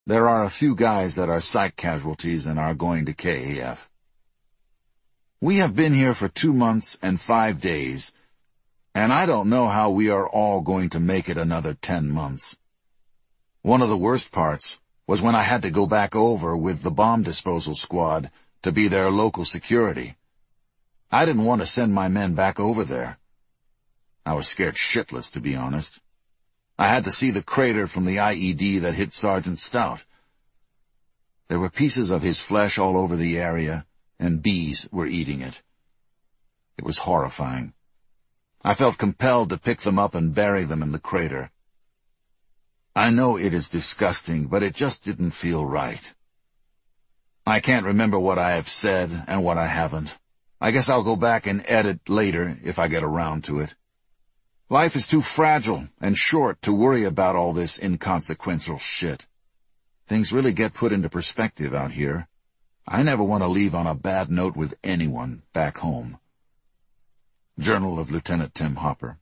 There are a few guys that are psych casualties and are going to KAF. We have been here for 2 months and 5 days, and I don't know how we are all going to make it another 10 months. One of the worst parts was when I had to go back over with the bomb disposal squad to be their local security. I didn't want to send my men back over there. I was scared shitless, to be honest. I had to see the crater from the IED that hit Sergeant Stout. There were pieces of his flesh all over the area, and bees were eating it. It was horrifying. I felt compelled to pick them up and bury them in the crater. I know it is disgusting, but it just didn't feel right. I can't remember what I have said and what I haven't. I guess I'll go back and edit later if I get around to it. Life is too fragile and short to worry about all this inconsequential shit. Things really get put into perspective out here. I never want to leave on a bad note with anyone back home. Journal of Lieutenant Tim Hopper.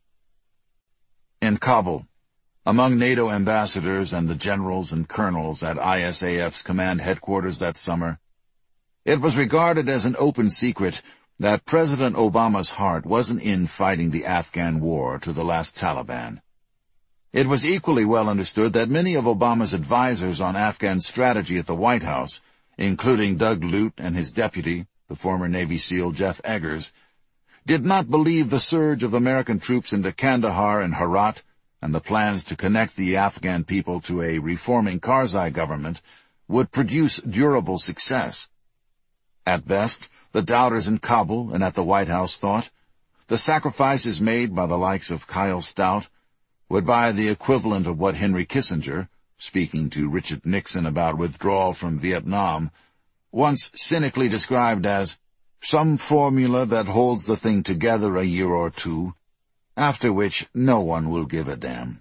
In Kabul, among NATO ambassadors and the generals and colonels at ISAF's command headquarters that summer, it was regarded as an open secret that President Obama's heart wasn't in fighting the Afghan war to the last Taliban. It was equally well understood that many of Obama's advisors on Afghan strategy at the White House, including Doug Lute and his deputy, the former Navy SEAL Jeff Eggers, did not believe the surge of American troops into Kandahar and Herat and the plans to connect the Afghan people to a reforming Karzai government would produce durable success. At best, the doubters in Kabul and at the White House thought the sacrifices made by the likes of Kyle Stout would buy the equivalent of what Henry Kissinger, speaking to Richard Nixon about withdrawal from Vietnam, once cynically described as some formula that holds the thing together a year or two, after which no one will give a damn.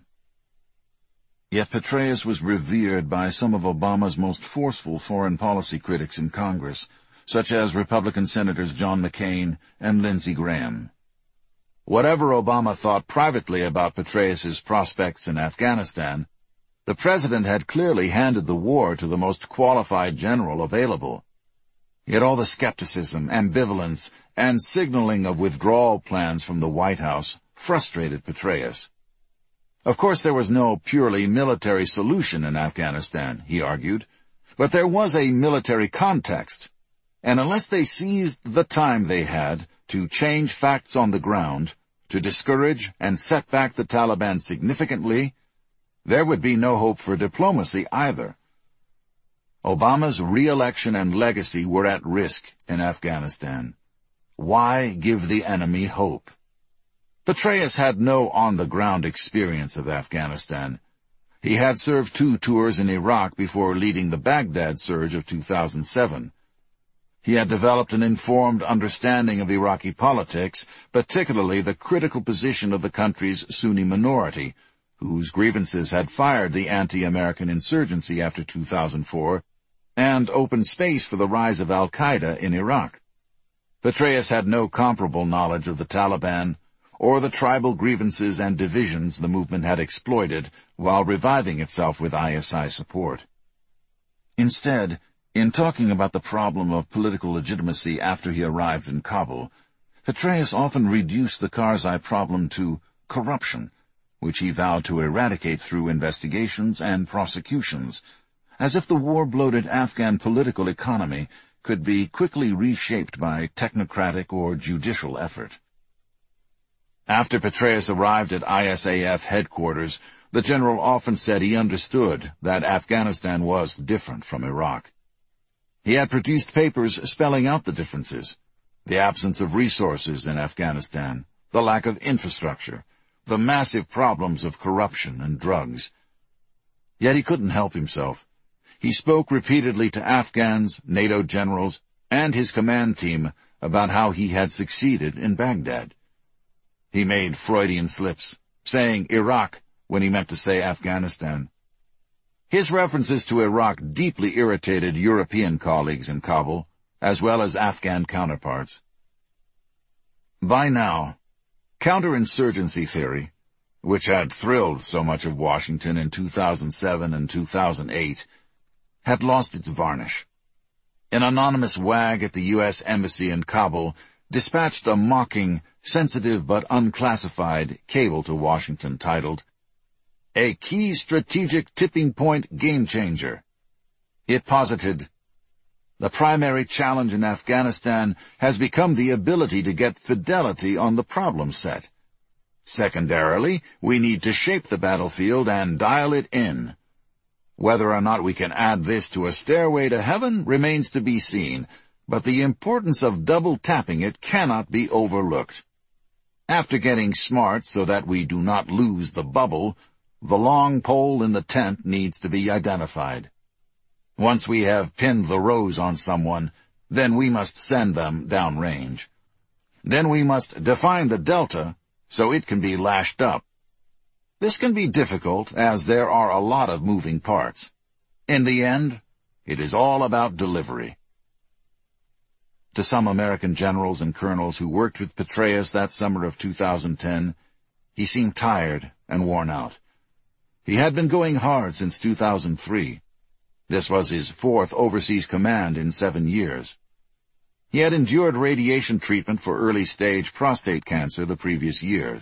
Yet Petraeus was revered by some of Obama's most forceful foreign policy critics in Congress, such as Republican Senators John McCain and Lindsey Graham. Whatever Obama thought privately about Petraeus's prospects in Afghanistan, the president had clearly handed the war to the most qualified general available. Yet all the skepticism, ambivalence, and signaling of withdrawal plans from the White House frustrated Petraeus. Of course, there was no purely military solution in Afghanistan, he argued, but there was a military context, and unless they seized the time they had to change facts on the ground, to discourage and set back the Taliban significantly, there would be no hope for diplomacy either. Obama's re-election and legacy were at risk in Afghanistan. Why give the enemy hope? Petraeus had no on-the-ground experience of Afghanistan. He had served 2 tours in Iraq before leading the Baghdad surge of 2007. He had developed an informed understanding of Iraqi politics, particularly the critical position of the country's Sunni minority, whose grievances had fired the anti-American insurgency after 2004, and opened space for the rise of al-Qaeda in Iraq. Petraeus had no comparable knowledge of the Taliban, or the tribal grievances and divisions the movement had exploited while reviving itself with ISI support. Instead, in talking about the problem of political legitimacy after he arrived in Kabul, Petraeus often reduced the Karzai problem to corruption, which he vowed to eradicate through investigations and prosecutions, as if the war-bloated Afghan political economy could be quickly reshaped by technocratic or judicial effort. After Petraeus arrived at ISAF headquarters, the general often said he understood that Afghanistan was different from Iraq. He had produced papers spelling out the differences, the absence of resources in Afghanistan, the lack of infrastructure, the massive problems of corruption and drugs. Yet he couldn't help himself. He spoke repeatedly to Afghans, NATO generals, and his command team about how he had succeeded in Baghdad. He made Freudian slips, saying Iraq when he meant to say Afghanistan. His references to Iraq deeply irritated European colleagues in Kabul, as well as Afghan counterparts. By now, counterinsurgency theory, which had thrilled so much of Washington in 2007 and 2008, had lost its varnish. An anonymous wag at the U.S. Embassy in Kabul dispatched a mocking, sensitive but unclassified cable to Washington titled, "A Key Strategic Tipping Point Game Changer." It posited, "The primary challenge in Afghanistan has become the ability to get fidelity on the problem set. Secondarily, we need to shape the battlefield and dial it in. Whether or not we can add this to a stairway to heaven remains to be seen, but the importance of double-tapping it cannot be overlooked. After getting smart so that we do not lose the bubble, the long pole in the tent needs to be identified. Once we have pinned the rose on someone, then we must send them downrange. Then we must define the delta so it can be lashed up. This can be difficult, as there are a lot of moving parts. In the end, it is all about delivery." To some American generals and colonels who worked with Petraeus that summer of 2010, he seemed tired and worn out. He had been going hard since 2003. This was his fourth overseas command in 7 years. He had endured radiation treatment for early-stage prostate cancer the previous year.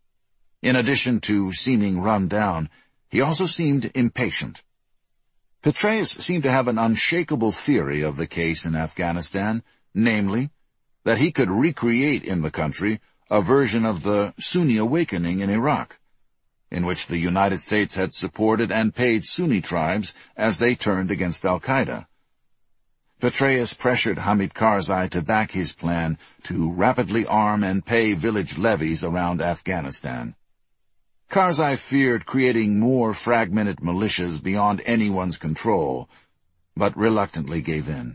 In addition to seeming run down, he also seemed impatient. Petraeus seemed to have an unshakable theory of the case in Afghanistan, namely, that he could recreate in the country a version of the Sunni awakening in Iraq, in which the United States had supported and paid Sunni tribes as they turned against al-Qaeda. Petraeus pressured Hamid Karzai to back his plan to rapidly arm and pay village levies around Afghanistan. Karzai feared creating more fragmented militias beyond anyone's control, but reluctantly gave in.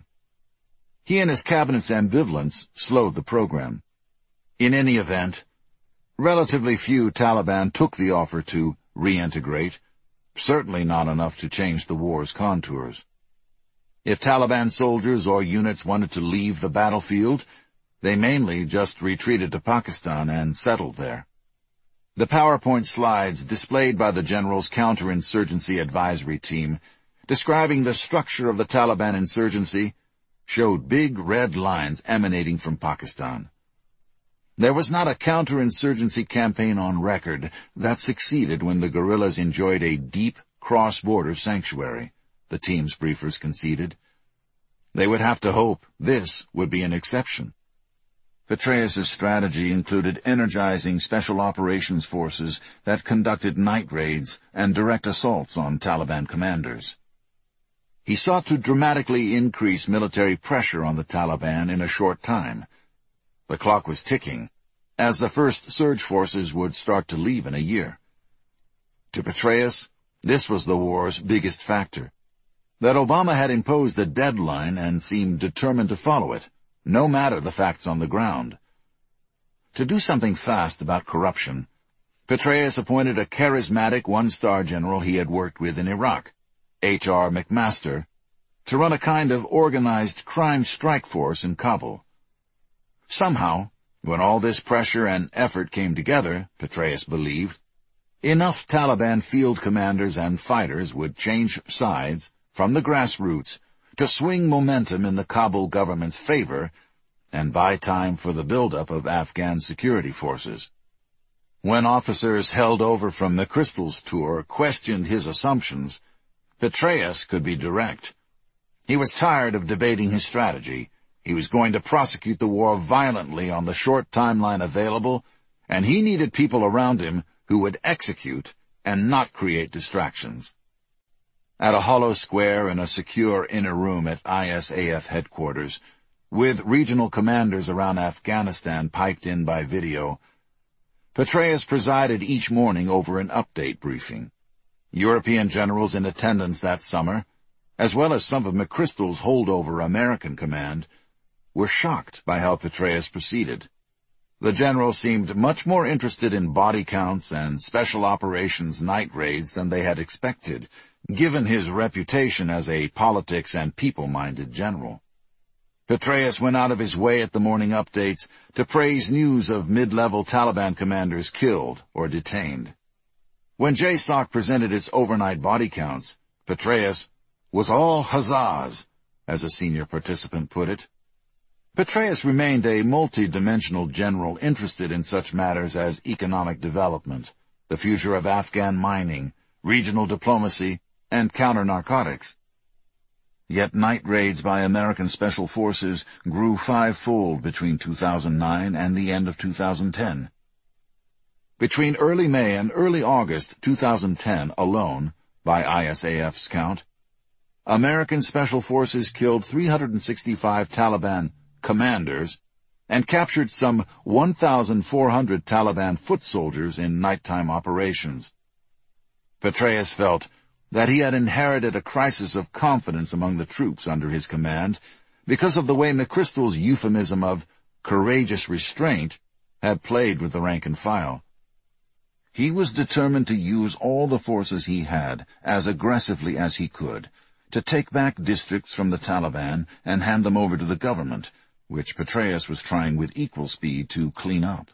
He and his cabinet's ambivalence slowed the program. In any event, relatively few Taliban took the offer to reintegrate, certainly not enough to change the war's contours. If Taliban soldiers or units wanted to leave the battlefield, they mainly just retreated to Pakistan and settled there. The PowerPoint slides displayed by the general's counterinsurgency advisory team, describing the structure of the Taliban insurgency, showed big red lines emanating from Pakistan. There was not a counterinsurgency campaign on record that succeeded when the guerrillas enjoyed a deep cross-border sanctuary, the team's briefers conceded. They would have to hope this would be an exception. Petraeus' strategy included energizing special operations forces that conducted night raids and direct assaults on Taliban commanders. He sought to dramatically increase military pressure on the Taliban in a short time. The clock was ticking, as the first surge forces would start to leave in a year. To Petraeus, this was the war's biggest factor. That Obama had imposed a deadline and seemed determined to follow it, no matter the facts on the ground. To do something fast about corruption, Petraeus appointed a charismatic one-star general he had worked with in Iraq, H.R. McMaster, to run a kind of organized crime strike force in Kabul. Somehow, when all this pressure and effort came together, Petraeus believed, enough Taliban field commanders and fighters would change sides from the grassroots to swing momentum in the Kabul government's favor and buy time for the buildup of Afghan security forces. When officers held over from McChrystal's tour questioned his assumptions, Petraeus could be direct. He was tired of debating his strategy. He was going to prosecute the war violently on the short timeline available, and he needed people around him who would execute and not create distractions. At a hollow square in a secure inner room at ISAF headquarters, with regional commanders around Afghanistan piped in by video, Petraeus presided each morning over an update briefing. European generals in attendance that summer, as well as some of McChrystal's holdover American command, were shocked by how Petraeus proceeded. The general seemed much more interested in body counts and special operations night raids than they had expected, given his reputation as a politics and people-minded general. Petraeus went out of his way at the morning updates to praise news of mid-level Taliban commanders killed or detained. When JSOC presented its overnight body counts, Petraeus was all huzzas, as a senior participant put it. Petraeus remained a multi-dimensional general interested in such matters as economic development, the future of Afghan mining, regional diplomacy, and counter-narcotics. Yet night raids by American Special Forces grew fivefold between 2009 and the end of 2010. Between early May and early August 2010 alone, by ISAF's count, American Special Forces killed 365 Taliban commanders and captured some 1,400 Taliban foot soldiers in nighttime operations. Petraeus felt that he had inherited a crisis of confidence among the troops under his command because of the way McChrystal's euphemism of courageous restraint had played with the rank and file. He was determined to use all the forces he had, as aggressively as he could, to take back districts from the Taliban and hand them over to the government, which Petraeus was trying with equal speed to clean up.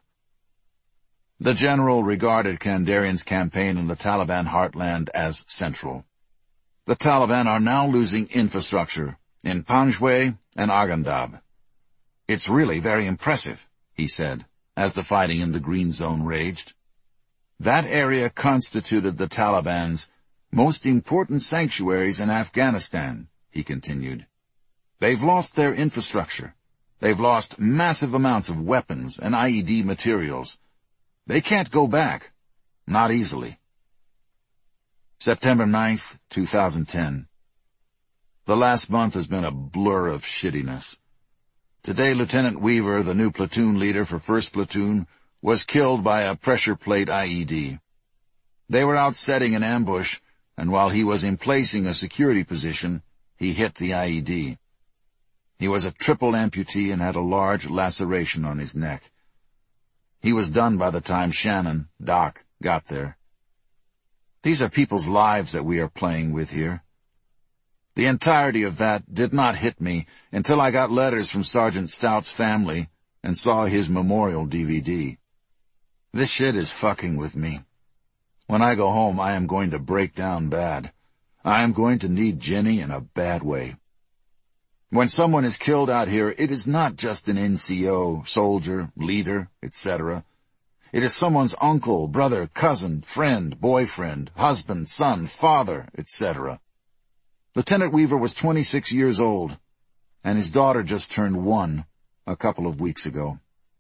The general regarded Kandarian's campaign in the Taliban heartland as central. The Taliban are now losing infrastructure in Panjwai and Arghandab. "It's really very impressive," he said, as the fighting in the Green Zone raged. "That area constituted the Taliban's most important sanctuaries in Afghanistan," he continued. "They've lost their infrastructure. They've lost massive amounts of weapons and IED materials. They can't go back. Not easily." September 9th, 2010. The last month has been a blur of shittiness. Today, Lieutenant Weaver, the new platoon leader for 1st Platoon, was killed by a pressure plate IED. They were out setting an ambush, and while he was emplacing a security position, he hit the IED. He was a triple amputee and had a large laceration on his neck. He was done by the time Shannon, Doc, got there. These are people's lives that we are playing with here. The entirety of that did not hit me until I got letters from Sergeant Stout's family and saw his memorial DVD. This shit is fucking with me. When I go home, I am going to break down bad. I am going to need Jenny in a bad way. When someone is killed out here, it is not just an NCO, soldier, leader, etc. It is someone's uncle, brother, cousin, friend, boyfriend, husband, son, father, etc. Lieutenant Weaver was 26 years old, and his daughter just turned 1 a couple of weeks ago.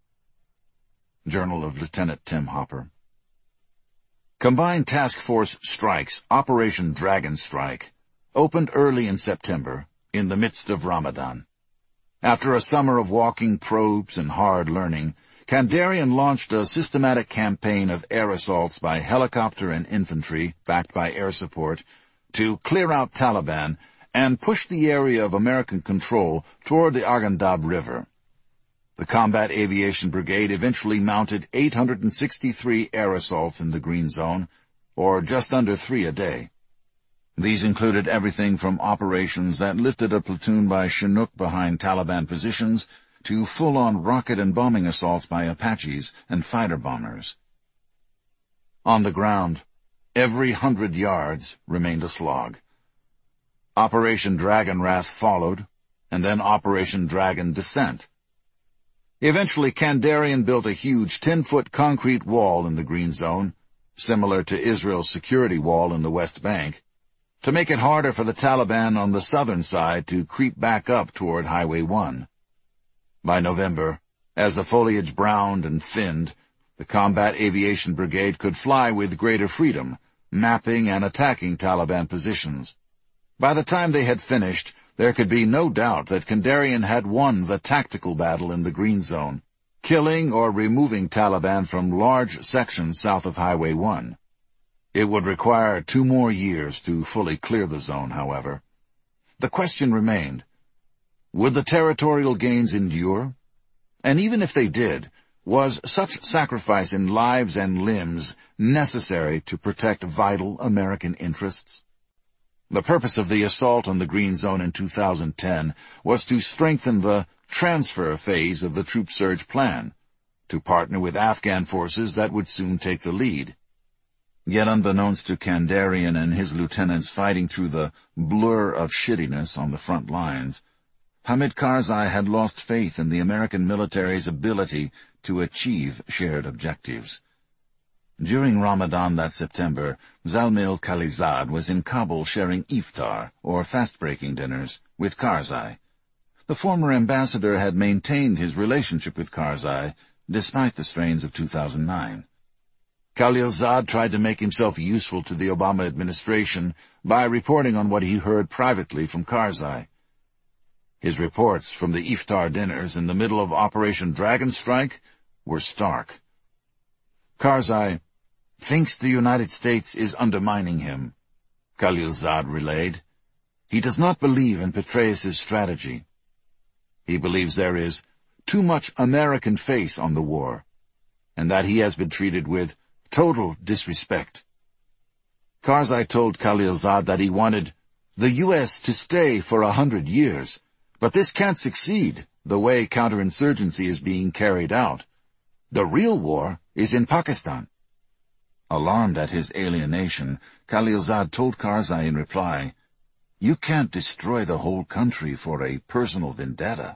Journal of Lieutenant Tim Hopper. Combined Task Force Strikes, Operation Dragon Strike, opened early in September, in the midst of Ramadan. After a summer of walking probes and hard learning, Kandarian launched a systematic campaign of air assaults by helicopter and infantry, backed by air support, to clear out Taliban and push the area of American control toward the Arghandab River. The Combat Aviation Brigade eventually mounted 863 air assaults in the Green Zone, or just under 3 a day. These included everything from operations that lifted a platoon by Chinook behind Taliban positions to full-on rocket and bombing assaults by Apaches and fighter bombers. On the ground, every 100 yards remained a slog. Operation Dragon Wrath followed, and then Operation Dragon Descent. Eventually, Kandarian built a huge 10-foot concrete wall in the Green Zone, similar to Israel's security wall in the West Bank, to make it harder for the Taliban on the southern side to creep back up toward Highway 1. By November, as the foliage browned and thinned, the Combat Aviation Brigade could fly with greater freedom, mapping and attacking Taliban positions. By the time they had finished, there could be no doubt that Kandarian had won the tactical battle in the Green Zone, killing or removing Taliban from large sections south of Highway 1. It would require 2 more years to fully clear the zone, however. The question remained, would the territorial gains endure? And even if they did, was such sacrifice in lives and limbs necessary to protect vital American interests? The purpose of the assault on the Green Zone in 2010 was to strengthen the transfer phase of the troop surge plan, to partner with Afghan forces that would soon take the lead. Yet unbeknownst to Kandarian and his lieutenants fighting through the blur of shittiness on the front lines, Hamid Karzai had lost faith in the American military's ability to achieve shared objectives. During Ramadan that September, Zalmil Khalilzad was in Kabul sharing iftar, or fast-breaking dinners, with Karzai. The former ambassador had maintained his relationship with Karzai, despite the strains of 2009. Khalilzad tried to make himself useful to the Obama administration by reporting on what he heard privately from Karzai. His reports from the iftar dinners in the middle of Operation Dragon Strike were stark. Karzai thinks the United States is undermining him, Khalilzad relayed. He does not believe in Petraeus' strategy. He believes there is too much American face on the war, and that he has been treated with total disrespect. Karzai told Khalilzad that he wanted the U.S. to stay for 100 years, but this can't succeed the way counterinsurgency is being carried out. The real war is in Pakistan. Alarmed at his alienation, Khalilzad told Karzai in reply, "You can't destroy the whole country for a personal vendetta."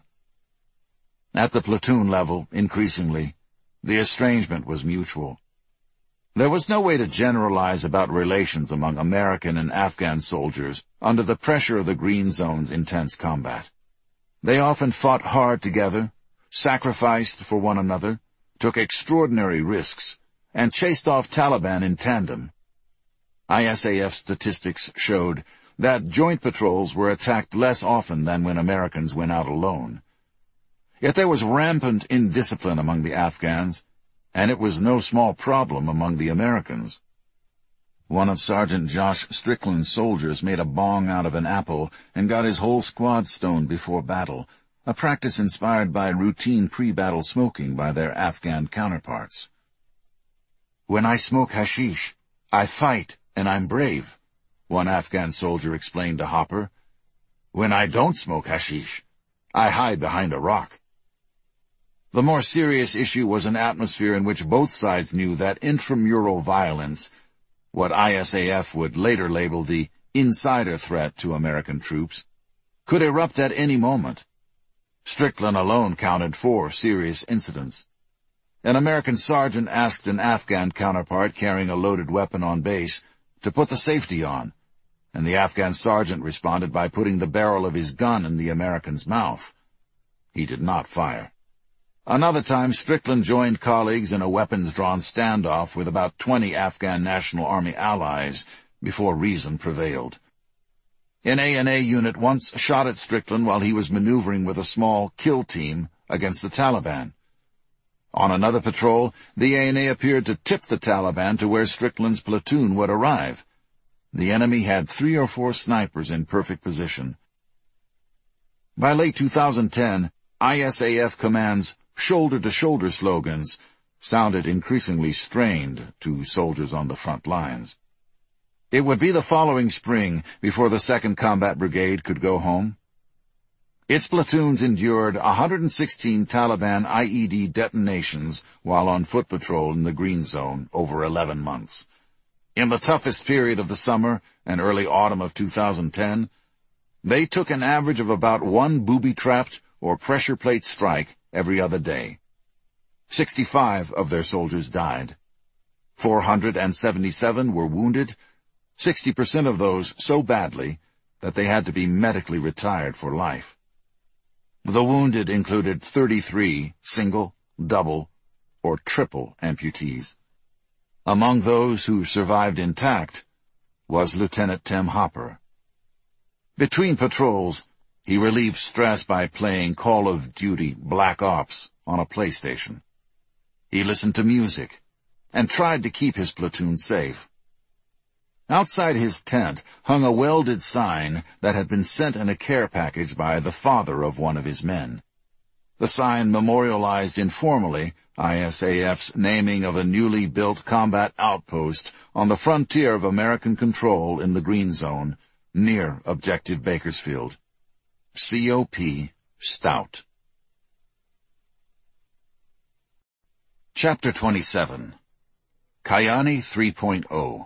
At the platoon level, increasingly, the estrangement was mutual. There was no way to generalize about relations among American and Afghan soldiers under the pressure of the Green Zone's intense combat. They often fought hard together, sacrificed for one another, took extraordinary risks, and chased off Taliban in tandem. ISAF statistics showed that joint patrols were attacked less often than when Americans went out alone. Yet there was rampant indiscipline among the Afghans, and it was no small problem among the Americans. One of Sergeant Josh Strickland's soldiers made a bong out of an apple and got his whole squad stoned before battle, a practice inspired by routine pre-battle smoking by their Afghan counterparts. "When I smoke hashish, I fight and I'm brave," one Afghan soldier explained to Hopper. "When I don't smoke hashish, I hide behind a rock." The more serious issue was an atmosphere in which both sides knew that intramural violence, what ISAF would later label the insider threat to American troops, could erupt at any moment. Strickland alone counted 4 serious incidents. An American sergeant asked an Afghan counterpart carrying a loaded weapon on base to put the safety on, and the Afghan sergeant responded by putting the barrel of his gun in the American's mouth. He did not fire. Another time, Strickland joined colleagues in a weapons-drawn standoff with about 20 Afghan National Army allies before reason prevailed. An A&A unit once shot at Strickland while he was maneuvering with a small kill team against the Taliban. On another patrol, the A&A appeared to tip the Taliban to where Strickland's platoon would arrive. The enemy had 3 or 4 snipers in perfect position. By late 2010, ISAF command's shoulder-to-shoulder slogans sounded increasingly strained to soldiers on the front lines. It would be the following spring before the 2nd Combat Brigade could go home. Its platoons endured 116 Taliban IED detonations while on foot patrol in the Green Zone over 11 months. In the toughest period of the summer and early autumn of 2010, they took an average of about 1 booby-trapped or pressure plate strike every other day. 65 of their soldiers died. 477 were wounded, 60% of those so badly that they had to be medically retired for life. The wounded included 33 single, double, or triple amputees. Among those who survived intact was Lieutenant Tim Hopper. Between patrols, he relieved stress by playing Call of Duty Black Ops on a PlayStation. He listened to music and tried to keep his platoon safe. Outside his tent hung a welded sign that had been sent in a care package by the father of one of his men. The sign memorialized informally ISAF's naming of a newly built combat outpost on the frontier of American control in the Green Zone, near Objective Bakersfield. COP Stout. Chapter 27. Kayani 3.0.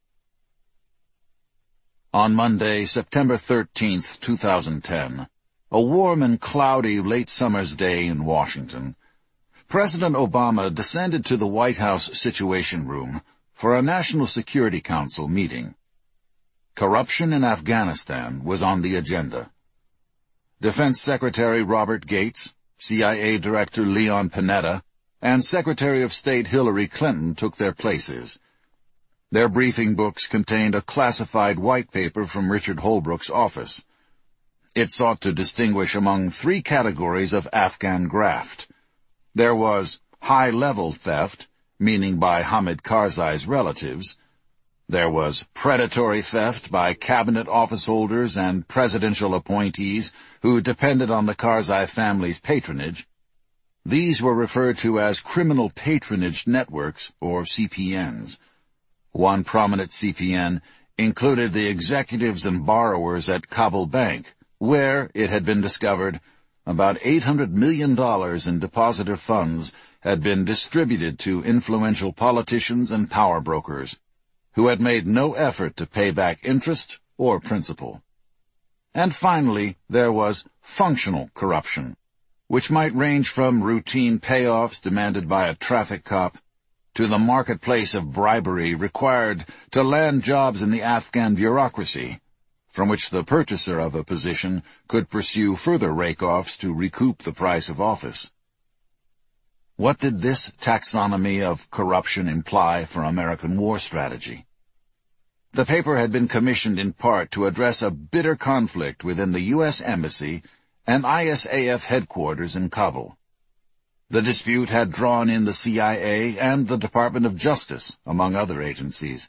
On Monday, September 13, 2010, a warm and cloudy late summer's day in Washington, President Obama descended to the White House Situation Room for a National Security Council meeting. Corruption in Afghanistan was on the agenda. Defense Secretary Robert Gates, CIA Director Leon Panetta, and Secretary of State Hillary Clinton took their places. Their briefing books contained a classified white paper from Richard Holbrooke's office. It sought to distinguish among three categories of Afghan graft. There was high-level theft, meaning by Hamid Karzai's relatives. There was predatory theft by cabinet office holders and presidential appointees who depended on the Karzai family's patronage. These were referred to as criminal patronage networks, or CPNs. One prominent CPN included the executives and borrowers at Kabul Bank, where, it had been discovered, about $800 million in depositor funds had been distributed to influential politicians and power brokers, who had made no effort to pay back interest or principal. And finally, there was functional corruption, which might range from routine payoffs demanded by a traffic cop to the marketplace of bribery required to land jobs in the Afghan bureaucracy, from which the purchaser of a position could pursue further rake-offs to recoup the price of office. What did this taxonomy of corruption imply for American war strategy? The paper had been commissioned in part to address a bitter conflict within the U.S. Embassy and ISAF headquarters in Kabul. The dispute had drawn in the CIA and the Department of Justice, among other agencies.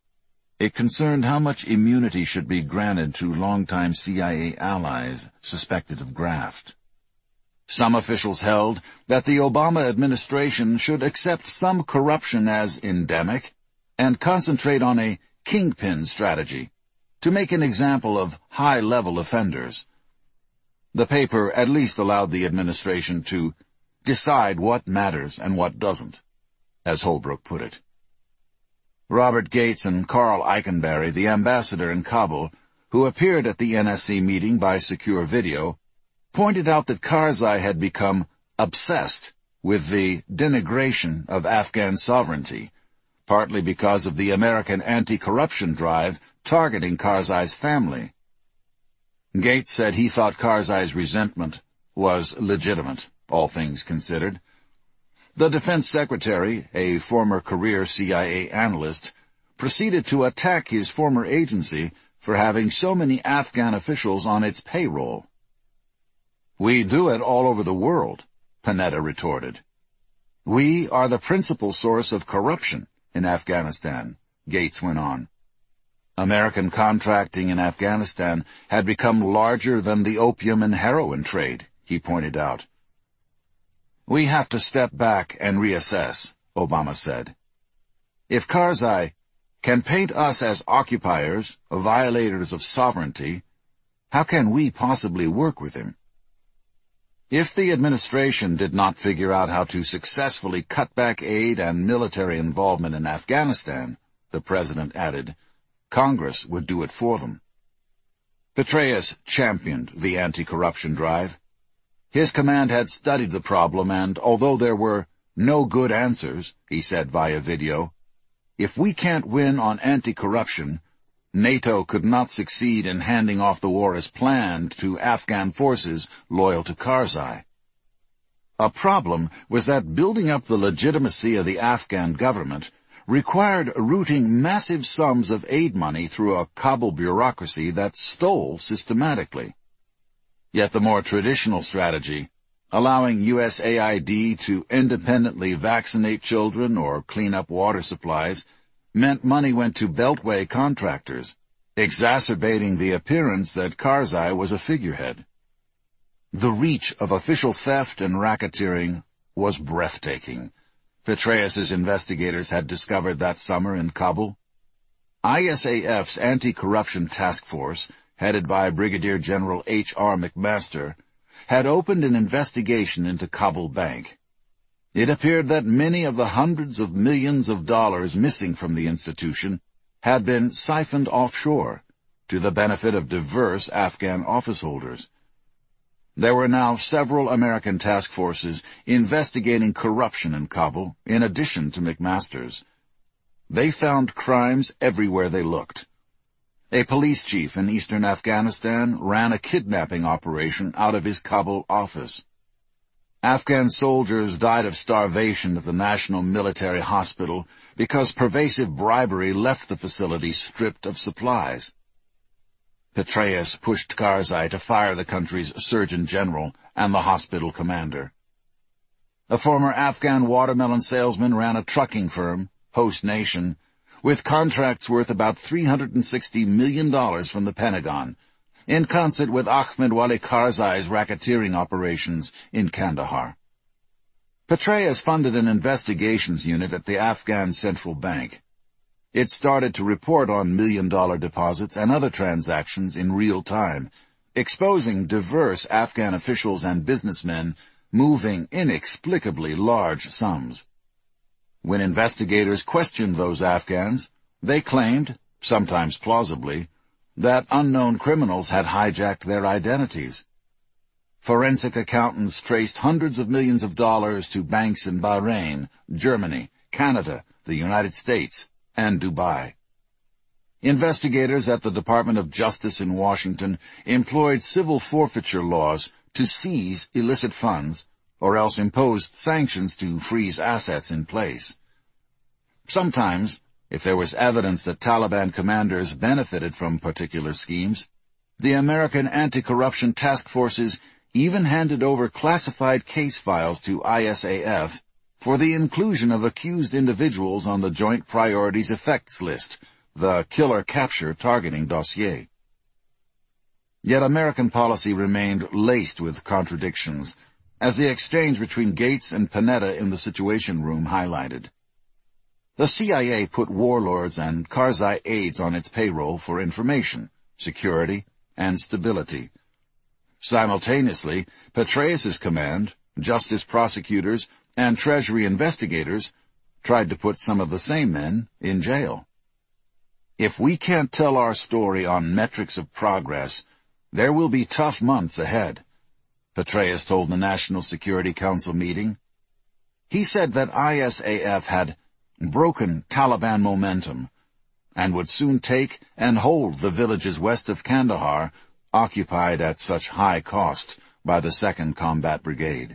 It concerned how much immunity should be granted to longtime CIA allies suspected of graft. Some officials held that the Obama administration should accept some corruption as endemic and concentrate on a kingpin strategy to make an example of high-level offenders. The paper at least allowed the administration to decide what matters and what doesn't, as Holbrooke put it. Robert Gates and Carl Eikenberry, the ambassador in Kabul, who appeared at the NSC meeting by secure video, pointed out that Karzai had become obsessed with the denigration of Afghan sovereignty, partly because of the American anti-corruption drive targeting Karzai's family. Gates said he thought Karzai's resentment was legitimate, all things considered. The defense secretary, a former career CIA analyst, proceeded to attack his former agency for having so many Afghan officials on its payroll. "We do it all over the world," Panetta retorted. "We are the principal source of corruption in Afghanistan," Gates went on. American contracting in Afghanistan had become larger than the opium and heroin trade, he pointed out. "We have to step back and reassess," Obama said. "If Karzai can paint us as occupiers, violators of sovereignty, how can we possibly work with him?" If the administration did not figure out how to successfully cut back aid and military involvement in Afghanistan, the president added, Congress would do it for them. Petraeus championed the anti-corruption drive. His command had studied the problem, and although there were no good answers, he said via video, if we can't win on anti-corruption, NATO could not succeed in handing off the war as planned to Afghan forces loyal to Karzai. A problem was that building up the legitimacy of the Afghan government required routing massive sums of aid money through a Kabul bureaucracy that stole systematically. Yet the more traditional strategy, allowing USAID to independently vaccinate children or clean up water supplies, meant money went to Beltway contractors, exacerbating the appearance that Karzai was a figurehead. The reach of official theft and racketeering was breathtaking. Petraeus's investigators had discovered that summer in Kabul. ISAF's anti-corruption task force, headed by Brigadier General H.R. McMaster, had opened an investigation into Kabul Bank. It appeared that many of the hundreds of millions of dollars missing from the institution had been siphoned offshore to the benefit of diverse Afghan office holders. There were now several American task forces investigating corruption in Kabul, in addition to McMaster's. They found crimes everywhere they looked. A police chief in eastern Afghanistan ran a kidnapping operation out of his Kabul office. Afghan soldiers died of starvation at the National Military Hospital because pervasive bribery left the facility stripped of supplies. Petraeus pushed Karzai to fire the country's Surgeon General and the hospital commander. A former Afghan watermelon salesman ran a trucking firm, Host Nation, with contracts worth about $360 million from the Pentagon, in concert with Ahmed Wali Karzai's racketeering operations in Kandahar. Petraeus funded an investigations unit at the Afghan Central Bank. It started to report on million-dollar deposits and other transactions in real time, exposing diverse Afghan officials and businessmen moving inexplicably large sums. When investigators questioned those Afghans, they claimed, sometimes plausibly, that unknown criminals had hijacked their identities. Forensic accountants traced hundreds of millions of dollars to banks in Bahrain, Germany, Canada, the United States, and Dubai. Investigators at the Department of Justice in Washington employed civil forfeiture laws to seize illicit funds, or else imposed sanctions to freeze assets in place. Sometimes, if there was evidence that Taliban commanders benefited from particular schemes, the American anti-corruption task forces even handed over classified case files to ISAF for the inclusion of accused individuals on the Joint Priorities Effects List, the Killer Capture Targeting Dossier. Yet American policy remained laced with contradictions, as the exchange between Gates and Panetta in the Situation Room highlighted. The CIA put warlords and Karzai aides on its payroll for information, security, and stability. Simultaneously, Petraeus's command, justice prosecutors, and Treasury investigators tried to put some of the same men in jail. If we can't tell our story on metrics of progress, there will be tough months ahead, Petraeus told the National Security Council meeting. He said that ISAF had broken Taliban momentum and would soon take and hold the villages west of Kandahar, occupied at such high cost by the 2nd Combat Brigade.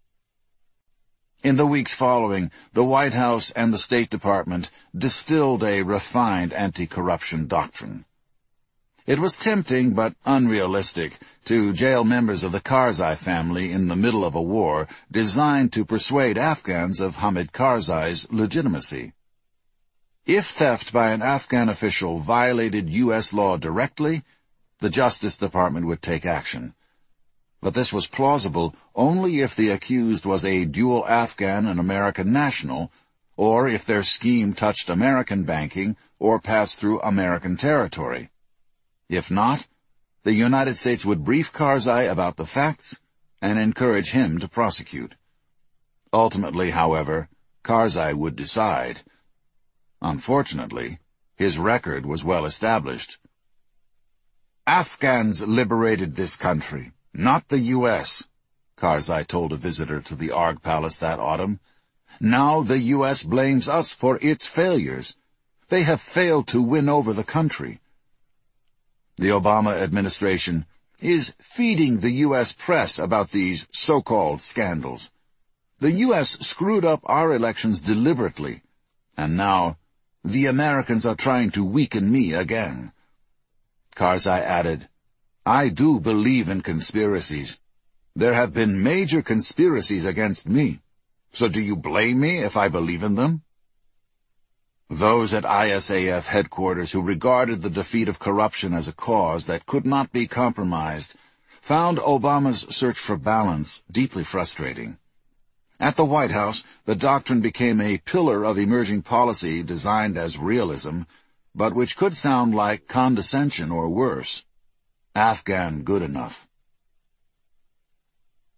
In the weeks following, the White House and the State Department distilled a refined anti-corruption doctrine. It was tempting but unrealistic to jail members of the Karzai family in the middle of a war designed to persuade Afghans of Hamid Karzai's legitimacy. If theft by an Afghan official violated U.S. law directly, the Justice Department would take action. But this was plausible only if the accused was a dual Afghan and American national, or if their scheme touched American banking or passed through American territory. If not, the United States would brief Karzai about the facts and encourage him to prosecute. Ultimately, however, Karzai would decide. Unfortunately, his record was well established. Afghans liberated this country, not the U.S., Karzai told a visitor to the Arg Palace that autumn. Now the U.S. blames us for its failures. They have failed to win over the country. The Obama administration is feeding the U.S. press about these so-called scandals. The U.S. screwed up our elections deliberately, and now the Americans are trying to weaken me again. Karzai added, I do believe in conspiracies. There have been major conspiracies against me. So do you blame me if I believe in them? Those at ISAF headquarters who regarded the defeat of corruption as a cause that could not be compromised found Obama's search for balance deeply frustrating. At the White House, the doctrine became a pillar of emerging policy designed as realism, but which could sound like condescension or worse. Afghan good enough.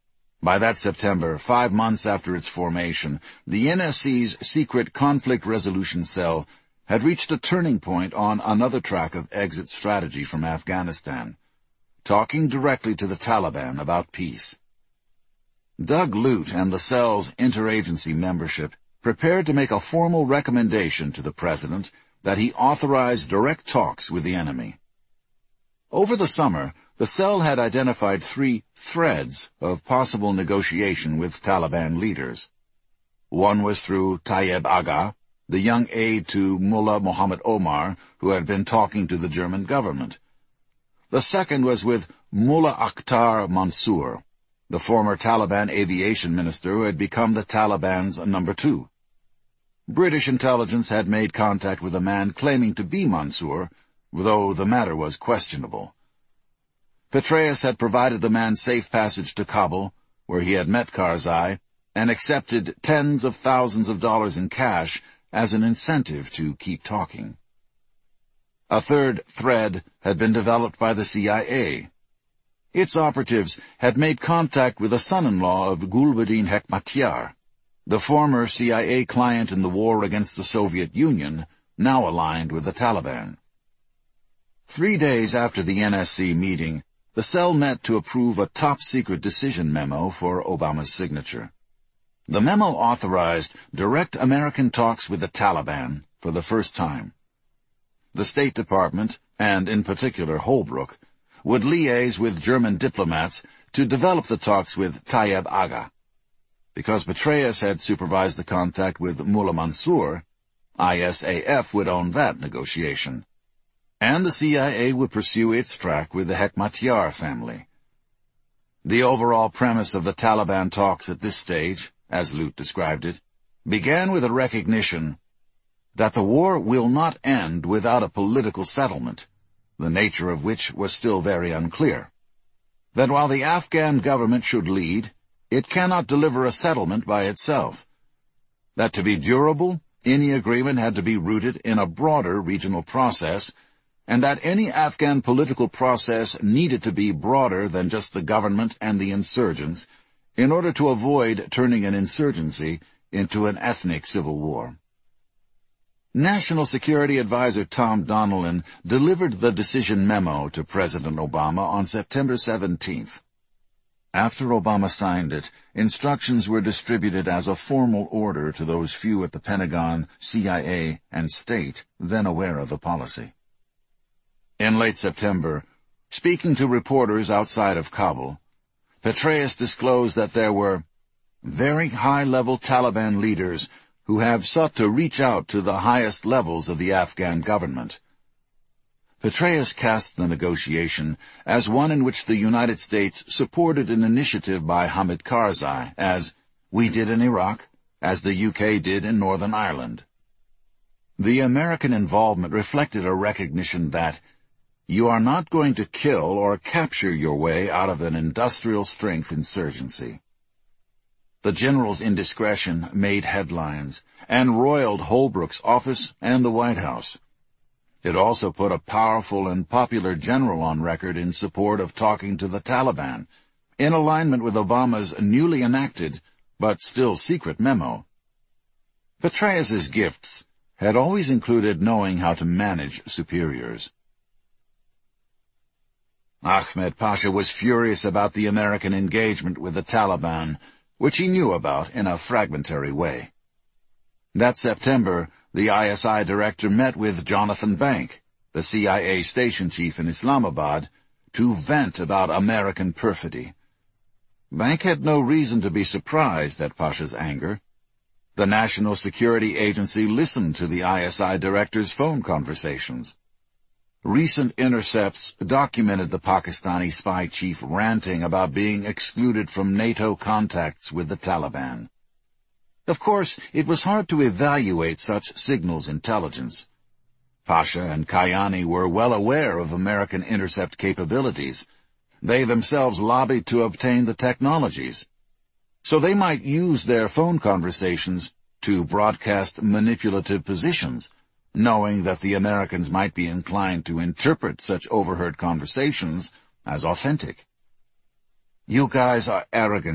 By that September, 5 months after its formation, the NSC's secret conflict resolution cell had reached a turning point on another track of exit strategy from Afghanistan, talking directly to the Taliban about peace. Doug Lute and the cell's interagency membership prepared to make a formal recommendation to the President that he authorize direct talks with the enemy. Over the summer, the cell had identified 3 threads of possible negotiation with Taliban leaders. One was through Tayyab Agha, the young aide to Mullah Muhammad Omar, who had been talking to the German government. The second was with Mullah Akhtar Mansour, the former Taliban aviation minister who had become the Taliban's number 2. British intelligence had made contact with a man claiming to be Mansour, though the matter was questionable. Petraeus had provided the man safe passage to Kabul, where he had met Karzai, and accepted tens of thousands of dollars in cash as an incentive to keep talking. A third thread had been developed by the CIA. Its operatives had made contact with a son-in-law of Gulbuddin Hekmatyar, the former CIA client in the war against the Soviet Union, now aligned with the Taliban. 3 days after the NSC meeting, the cell met to approve a top-secret decision memo for Obama's signature. The memo authorized direct American talks with the Taliban for the first time. The State Department, and in particular Holbrooke, would liaise with German diplomats to develop the talks with Tayyab Agha. Because Petraeus had supervised the contact with Mullah Mansour, ISAF would own that negotiation, and the CIA would pursue its track with the Hekmatyar family. The overall premise of the Taliban talks at this stage, as Lute described it, began with a recognition that the war will not end without a political settlement, the nature of which was still very unclear. That while the Afghan government should lead, it cannot deliver a settlement by itself. That to be durable, any agreement had to be rooted in a broader regional process, and that any Afghan political process needed to be broader than just the government and the insurgents in order to avoid turning an insurgency into an ethnic civil war. National Security Advisor Tom Donilon delivered the decision memo to President Obama on September 17th. After Obama signed it, instructions were distributed as a formal order to those few at the Pentagon, CIA, and State then aware of the policy. In late September, speaking to reporters outside of Kabul, Petraeus disclosed that there were very high-level Taliban leaders who have sought to reach out to the highest levels of the Afghan government. Petraeus cast the negotiation as one in which the United States supported an initiative by Hamid Karzai, as we did in Iraq, as the UK did in Northern Ireland. The American involvement reflected a recognition that you are not going to kill or capture your way out of an industrial-strength insurgency. The general's indiscretion made headlines and roiled Holbrooke's office and the White House. It also put a powerful and popular general on record in support of talking to the Taliban, in alignment with Obama's newly enacted, but still secret memo. Petraeus's gifts had always included knowing how to manage superiors. Ahmed Pasha was furious about the American engagement with the Taliban, which he knew about in a fragmentary way. That September, the ISI director met with Jonathan Bank, the CIA station chief in Islamabad, to vent about American perfidy. Bank had no reason to be surprised at Pasha's anger. The National Security Agency listened to the ISI director's phone conversations. Recent intercepts documented the Pakistani spy chief ranting about being excluded from NATO contacts with the Taliban. Of course, it was hard to evaluate such signals intelligence. Pasha and Kayani were well aware of American intercept capabilities. They themselves lobbied to obtain the technologies. So they might use their phone conversations to broadcast manipulative positions, knowing that the Americans might be inclined to interpret such overheard conversations as authentic. You guys are arrogant,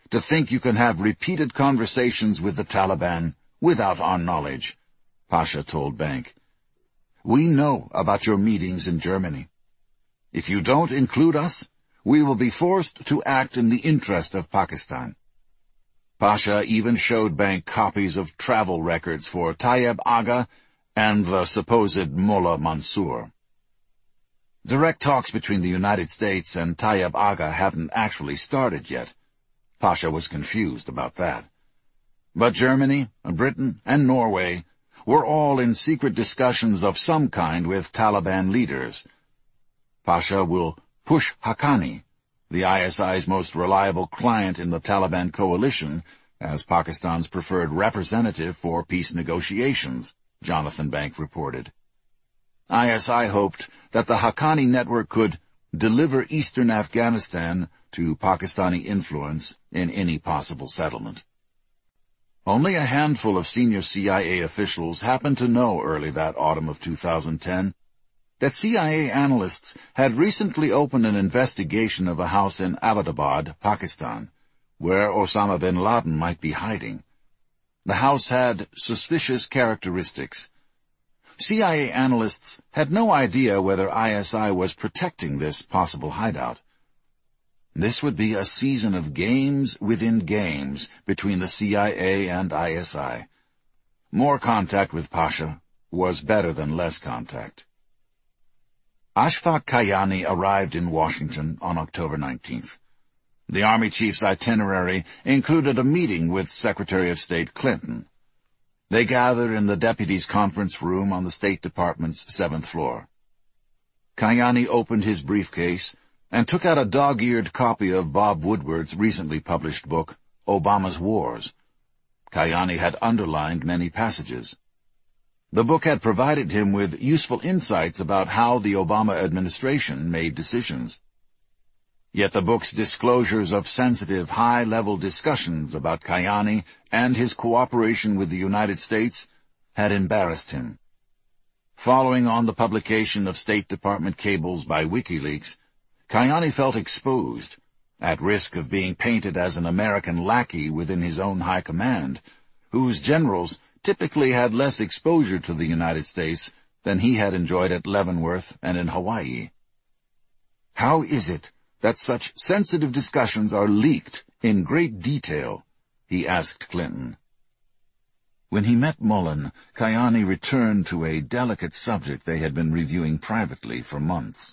To think you can have repeated conversations with the Taliban without our knowledge, Pasha told Bank. We know about your meetings in Germany. If you don't include us, we will be forced to act in the interest of Pakistan. Pasha even showed Bank copies of travel records for Tayyib Aga and the supposed Mullah Mansour. Direct talks between the United States and Tayyib Aga hadn't actually started yet. Pasha was confused about that. But Germany, Britain, and Norway were all in secret discussions of some kind with Taliban leaders. Pasha will push Haqqani, the ISI's most reliable client in the Taliban coalition, as Pakistan's preferred representative for peace negotiations, Jonathan Bank reported. ISI hoped that the Haqqani network could deliver eastern Afghanistan to Pakistani influence in any possible settlement. Only a handful of senior CIA officials happened to know early that autumn of 2010 that CIA analysts had recently opened an investigation of a house in Abbottabad, Pakistan, where Osama bin Laden might be hiding. The house had suspicious characteristics. CIA analysts had no idea whether ISI was protecting this possible hideout. This would be a season of games within games between the CIA and ISI. More contact with Pasha was better than less contact. Ashfaq Kayani arrived in Washington on October 19th. The Army Chief's itinerary included a meeting with Secretary of State Clinton. They gathered in the Deputies' Conference Room on the State Department's 7th floor. Kayani opened his briefcase and took out a dog-eared copy of Bob Woodward's recently published book, Obama's Wars. Kayani had underlined many passages. The book had provided him with useful insights about how the Obama administration made decisions. Yet the book's disclosures of sensitive, high-level discussions about Kayani and his cooperation with the United States had embarrassed him. Following on the publication of State Department cables by WikiLeaks, Kayani felt exposed, at risk of being painted as an American lackey within his own high command, whose generals typically had less exposure to the United States than he had enjoyed at Leavenworth and in Hawaii. How is it that such sensitive discussions are leaked in great detail? He asked Clinton. When he met Mullen, Kayani returned to a delicate subject they had been reviewing privately for months.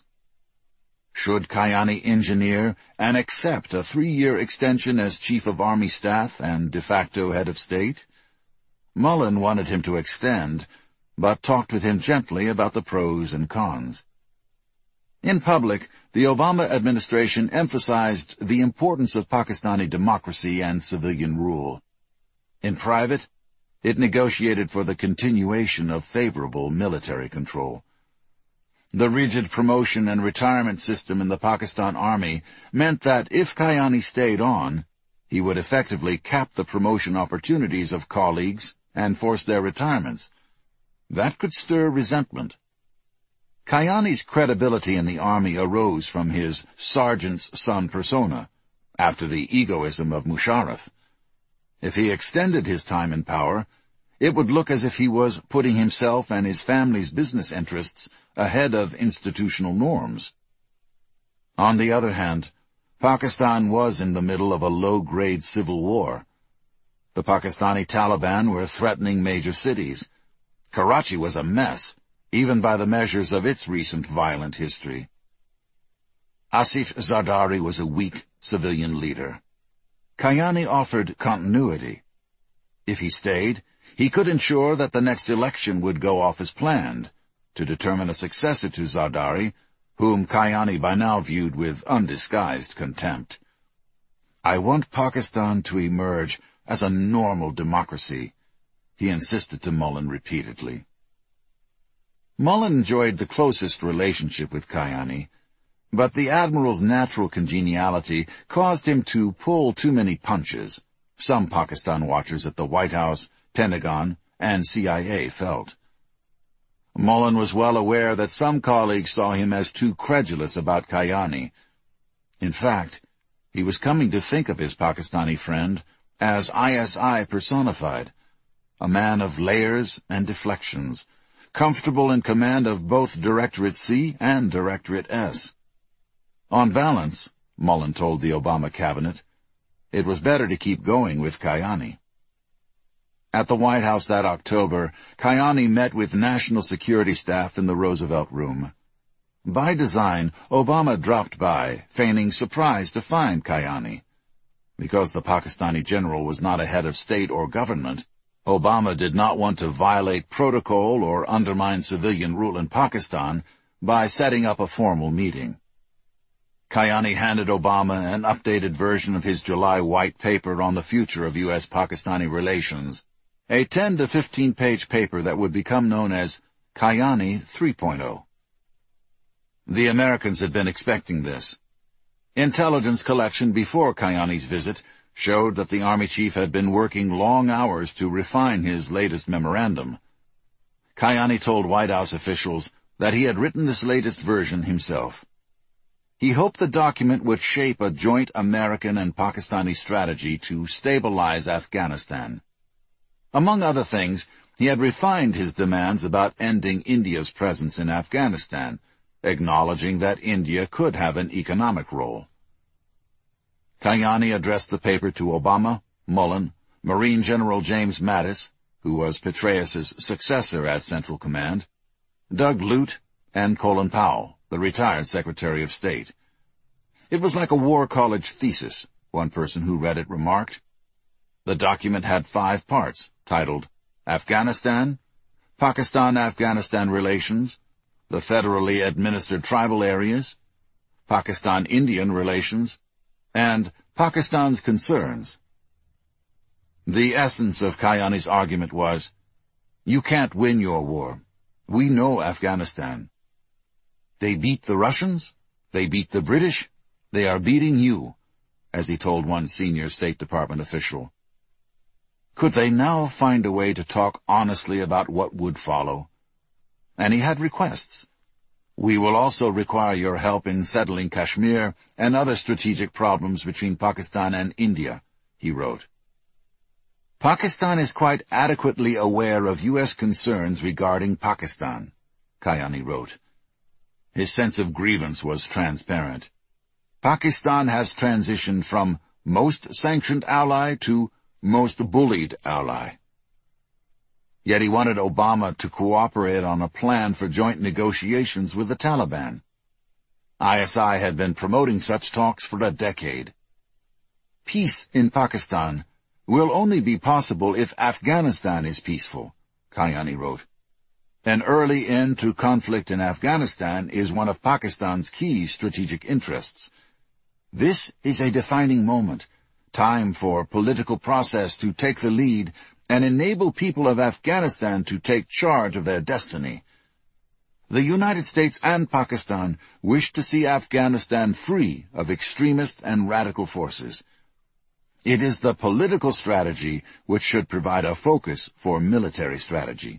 Should Kayani engineer and accept a 3-year extension as Chief of Army Staff and de facto head of state? Mullen wanted him to extend, but talked with him gently about the pros and cons. In public, the Obama administration emphasized the importance of Pakistani democracy and civilian rule. In private, it negotiated for the continuation of favorable military control. The rigid promotion and retirement system in the Pakistan Army meant that if Kayani stayed on, he would effectively cap the promotion opportunities of colleagues and force their retirements. That could stir resentment. Kayani's credibility in the Army arose from his sergeant's son persona, after the egoism of Musharraf. If he extended his time in power, it would look as if he was putting himself and his family's business interests ahead of institutional norms. On the other hand, Pakistan was in the middle of a low-grade civil war. The Pakistani Taliban were threatening major cities. Karachi was a mess, even by the measures of its recent violent history. Asif Zardari was a weak civilian leader. Kayani offered continuity. If he stayed, he could ensure that the next election would go off as planned, to determine a successor to Zardari, whom Kayani by now viewed with undisguised contempt. I want Pakistan to emerge as a normal democracy, he insisted to Mullen repeatedly. Mullen enjoyed the closest relationship with Kayani, but the Admiral's natural congeniality caused him to pull too many punches, some Pakistan watchers at the White House, Pentagon, and CIA felt. Mullen was well aware that some colleagues saw him as too credulous about Kayani. In fact, He was coming to think of his Pakistani friend as ISI personified, a man of layers and deflections, comfortable in command of both Directorate C and Directorate S. On balance, Mullen told the Obama cabinet, it was better to keep going with Kayani. At the White House that October, Kayani met with national security staff in the Roosevelt Room. By design, Obama dropped by, feigning surprise to find Kayani. Because the Pakistani general was not a head of state or government, Obama did not want to violate protocol or undermine civilian rule in Pakistan by setting up a formal meeting. Kayani handed Obama an updated version of his July White Paper on the future of U.S.-Pakistani relations, a 10 to 15-page paper that would become known as Kayani 3.0. The Americans had been expecting this. Intelligence collection before Kayani's visit showed that the Army chief had been working long hours to refine his latest memorandum. Kayani told White House officials that he had written this latest version himself. He hoped the document would shape a joint American and Pakistani strategy to stabilize Afghanistan. Among other things, he had refined his demands about ending India's presence in Afghanistan, acknowledging that India could have an economic role. Kayani addressed the paper to Obama, Mullen, Marine General James Mattis, who was Petraeus's successor at Central Command, Doug Lute, and Colin Powell, the retired Secretary of State. It was like a war college thesis, one person who read it remarked. The document had 5 parts, titled Afghanistan, Pakistan-Afghanistan Relations, the federally administered tribal areas, Pakistan-Indian relations, and Pakistan's concerns. The essence of Kayani's argument was, you can't win your war. We know Afghanistan. They beat the Russians, they beat the British, they are beating you, as he told one senior State Department official. Could they now find a way to talk honestly about what would follow? And he had requests. We will also require your help in settling Kashmir and other strategic problems between Pakistan and India, he wrote. Pakistan is quite adequately aware of U.S. concerns regarding Pakistan, Kayani wrote. His sense of grievance was transparent. Pakistan has transitioned from most sanctioned ally to most bullied ally. Yet he wanted Obama to cooperate on a plan for joint negotiations with the Taliban. ISI had been promoting such talks for a decade. Peace in Pakistan will only be possible if Afghanistan is peaceful, Kayani wrote. An early end to conflict in Afghanistan is one of Pakistan's key strategic interests. This is a defining moment, time for political process to take the lead and enable people of Afghanistan to take charge of their destiny. The United States and Pakistan wish to see Afghanistan free of extremist and radical forces. It is the political strategy which should provide a focus for military strategy.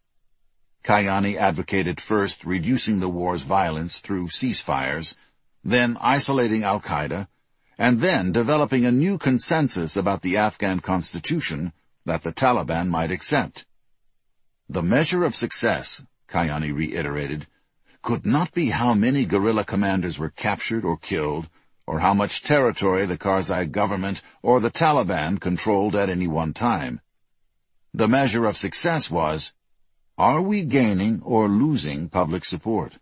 Kayani advocated first reducing the war's violence through ceasefires, then isolating al-Qaeda, and then developing a new consensus about the Afghan constitution that the Taliban might accept. The measure of success, Kayani reiterated, could not be how many guerrilla commanders were captured or killed, or how much territory the Karzai government or the Taliban controlled at any one time. The measure of success was, are we gaining or losing public support?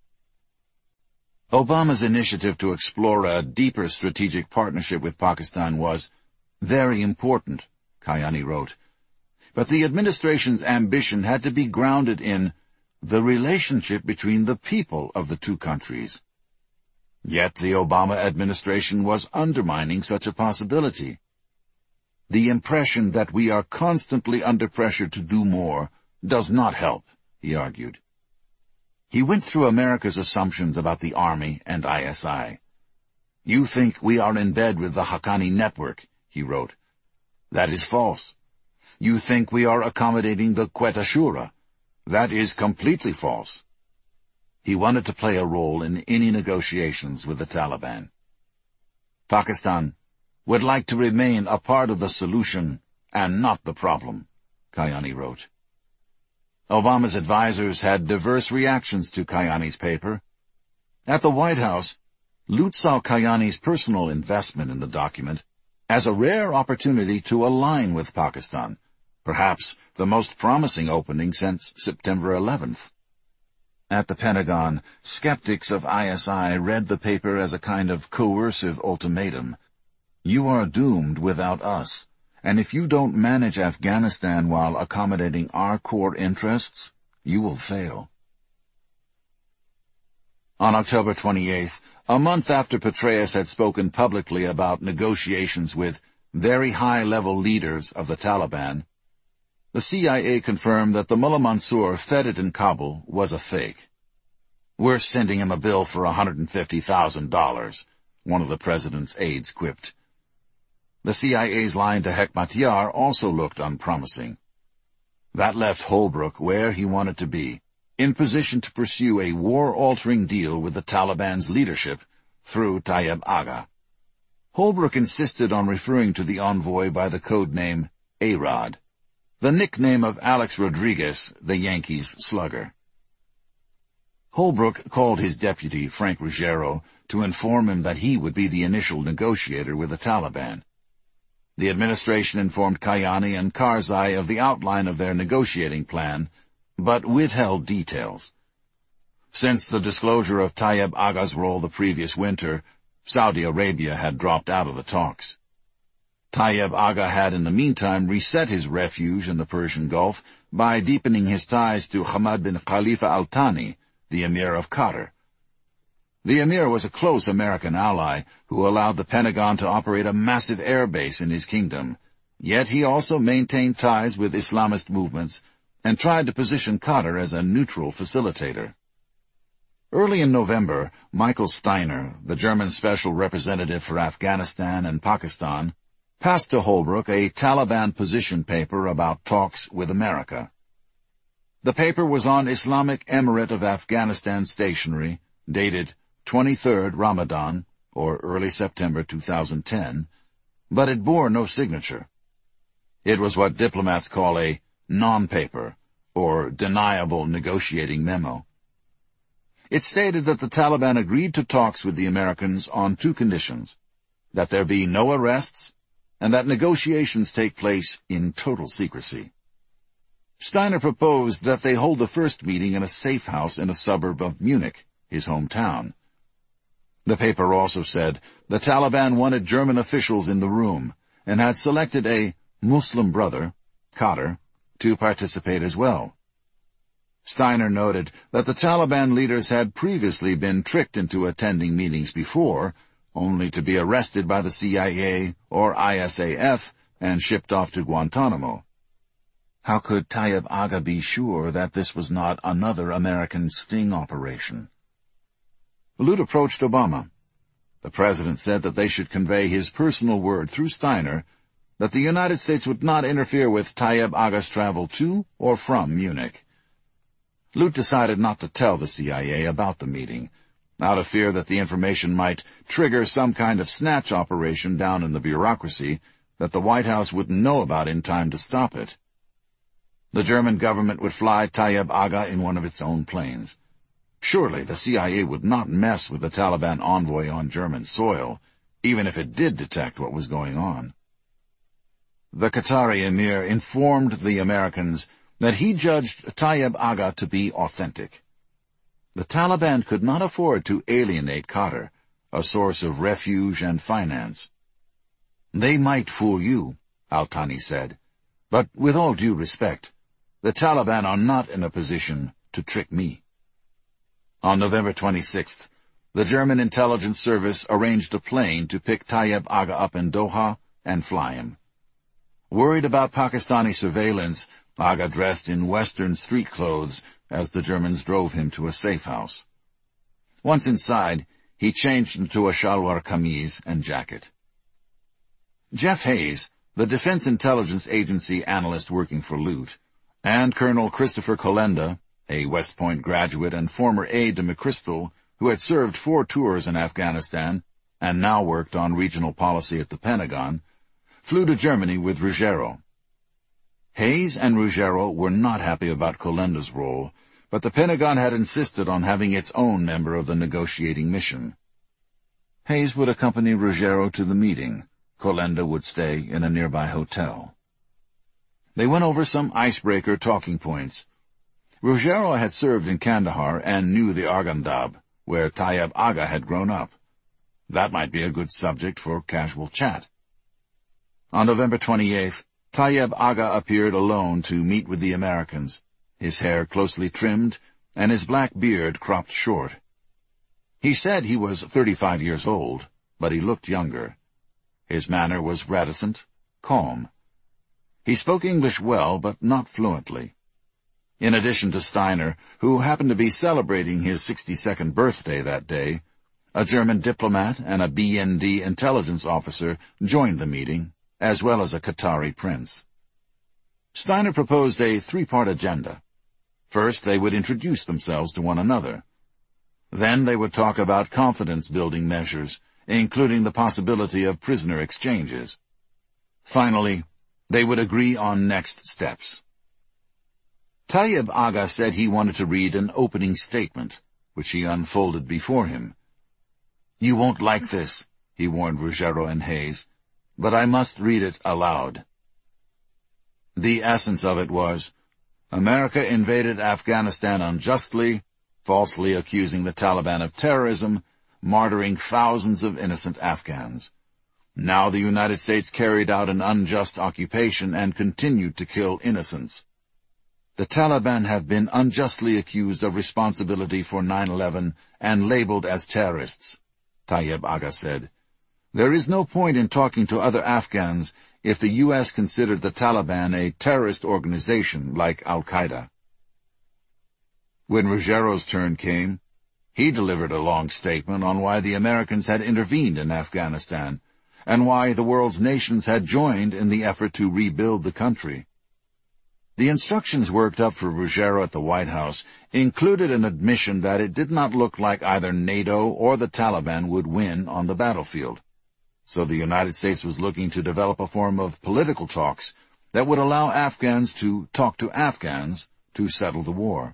Obama's initiative to explore a deeper strategic partnership with Pakistan was very important, Kayani wrote, but the administration's ambition had to be grounded in the relationship between the people of the two countries. Yet the Obama administration was undermining such a possibility. The impression that we are constantly under pressure to do more does not help, he argued. He went through America's assumptions about the Army and ISI. You think we are in bed with the Haqqani network, he wrote. That is false. You think we are accommodating the Quetta Shura. That is completely false. He wanted to play a role in any negotiations with the Taliban. Pakistan would like to remain a part of the solution and not the problem, Kayani wrote. Obama's advisers had diverse reactions to Kayani's paper. At the White House, Lute saw Kayani's personal investment in the document as a rare opportunity to align with Pakistan, perhaps the most promising opening since September 11th. At the Pentagon, skeptics of ISI read the paper as a kind of coercive ultimatum. You are doomed without us, and if you don't manage Afghanistan while accommodating our core interests, you will fail. On October 28th, a month after Petraeus had spoken publicly about negotiations with very high-level leaders of the Taliban, the CIA confirmed that the Mullah Mansour feted in Kabul was a fake. We're sending him a bill for $150,000, one of the president's aides quipped. The CIA's line to Hekmatyar also looked unpromising. That left Holbrooke where he wanted to be, in position to pursue a war-altering deal with the Taliban's leadership through Tayyab Agha. Holbrooke insisted on referring to the envoy by the code name A-Rod, the nickname of Alex Rodriguez, the Yankees slugger. Holbrooke called his deputy, Frank Ruggiero, to inform him that he would be the initial negotiator with the Taliban. The administration informed Kayani and Karzai of the outline of their negotiating plan, but withheld details. Since the disclosure of Tayyab Agha's role the previous winter, Saudi Arabia had dropped out of the talks. Tayyab Agha had in the meantime reset his refuge in the Persian Gulf by deepening his ties to Hamad bin Khalifa Al Thani, the Emir of Qatar. The Emir was a close American ally who allowed the Pentagon to operate a massive air base in his kingdom, yet he also maintained ties with Islamist movements and tried to position Qatar as a neutral facilitator. Early in November, Michael Steiner, the German special representative for Afghanistan and Pakistan, passed to Holbrooke a Taliban position paper about talks with America. The paper was on Islamic Emirate of Afghanistan stationery, dated 23rd Ramadan, or early September 2010, but it bore no signature. It was what diplomats call a non-paper, or deniable negotiating memo. It stated that the Taliban agreed to talks with the Americans on two conditions: that there be no arrests, and that negotiations take place in total secrecy. Steiner proposed that they hold the first meeting in a safe house in a suburb of Munich, his hometown. The paper also said the Taliban wanted German officials in the room and had selected a Muslim brother, Qatar, to participate as well. Steiner noted that the Taliban leaders had previously been tricked into attending meetings before, only to be arrested by the CIA or ISAF and shipped off to Guantanamo. How could Tayyab Agha be sure that this was not another American sting operation? Lute approached Obama. The president said that they should convey his personal word through Steiner that the United States would not interfere with Tayyab Agha's travel to or from Munich. Lute decided not to tell the CIA about the meeting, out of fear that the information might trigger some kind of snatch operation down in the bureaucracy that the White House wouldn't know about in time to stop it. The German government would fly Tayyab Agha in one of its own planes. Surely the CIA would not mess with the Taliban envoy on German soil, even if it did detect what was going on. The Qatari emir informed the Americans that he judged Tayyab Agha to be authentic. The Taliban could not afford to alienate Qatar, a source of refuge and finance. They might fool you, Al Thani said, but with all due respect, the Taliban are not in a position to trick me. On November 26th, the German intelligence service arranged a plane to pick Tayyab Agha up in Doha and fly him. Worried about Pakistani surveillance, Agha dressed in Western street clothes as the Germans drove him to a safe house. Once inside, he changed into a shalwar kameez and jacket. Jeff Hayes, the Defense Intelligence Agency analyst working for Lute, and Colonel Christopher Kolenda, a West Point graduate and former aide to McChrystal, who had served 4 tours in Afghanistan, and now worked on regional policy at the Pentagon, flew to Germany with Ruggiero. Hayes and Ruggiero were not happy about Colenda's role, but the Pentagon had insisted on having its own member of the negotiating mission. Hayes would accompany Ruggiero to the meeting. Colenda would stay in a nearby hotel. They went over some icebreaker talking points. Ruggiero had served in Kandahar and knew the Arghandab, where Tayyab Aga had grown up. That might be a good subject for casual chat. On November 28th, Tayyab Aga appeared alone to meet with the Americans, his hair closely trimmed and his black beard cropped short. He said he was 35 years old, but he looked younger. His manner was reticent, calm. He spoke English well, but not fluently. In addition to Steiner, who happened to be celebrating his 62nd birthday that day, a German diplomat and a BND intelligence officer joined the meeting, as well as a Qatari prince. Steiner proposed a three-part agenda. First, they would introduce themselves to one another. Then they would talk about confidence-building measures, including the possibility of prisoner exchanges. Finally, they would agree on next steps. Tayyab Aga said he wanted to read an opening statement, which he unfolded before him. "You won't like this," he warned Ruggiero and Hayes, "but I must read it aloud." The essence of it was, America invaded Afghanistan unjustly, falsely accusing the Taliban of terrorism, martyring thousands of innocent Afghans. Now the United States carried out an unjust occupation and continued to kill innocents. The Taliban have been unjustly accused of responsibility for 9/11 and labeled as terrorists, Tayyab Aga said. There is no point in talking to other Afghans if the U.S. considered the Taliban a terrorist organization like Al-Qaeda. When Ruggiero's turn came, he delivered a long statement on why the Americans had intervened in Afghanistan and why the world's nations had joined in the effort to rebuild the country. The instructions worked up for Ruggiero at the White House included an admission that it did not look like either NATO or the Taliban would win on the battlefield. So the United States was looking to develop a form of political talks that would allow Afghans to talk to Afghans to settle the war.